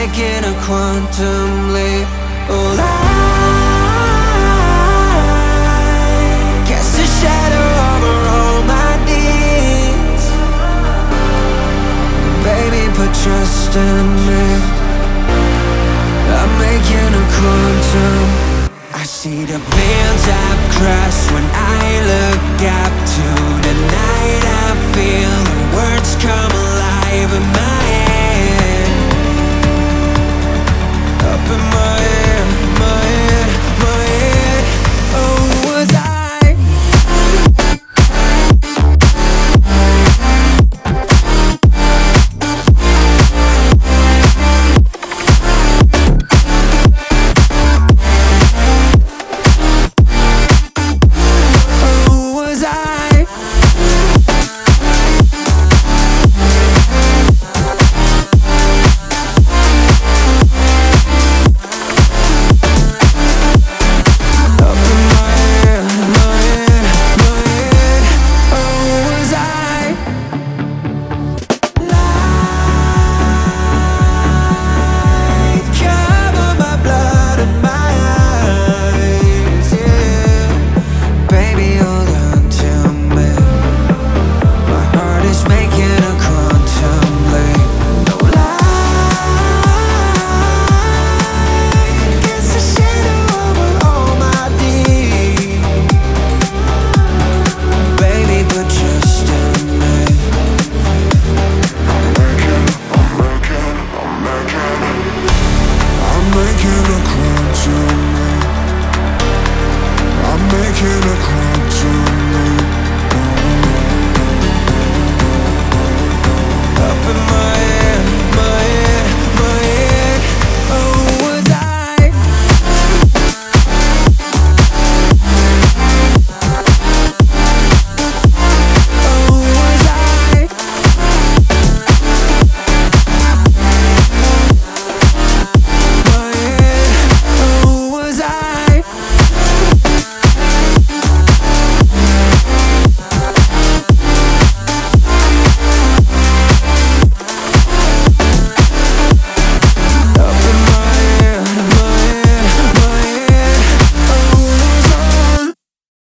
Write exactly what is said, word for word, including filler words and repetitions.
making a quantum leap. Oh, I cast a shadow over all my needs. Baby, put trust in me. I'm making a quantum. I see the veils I've crossed when I look up to the night. I feel the words come alive.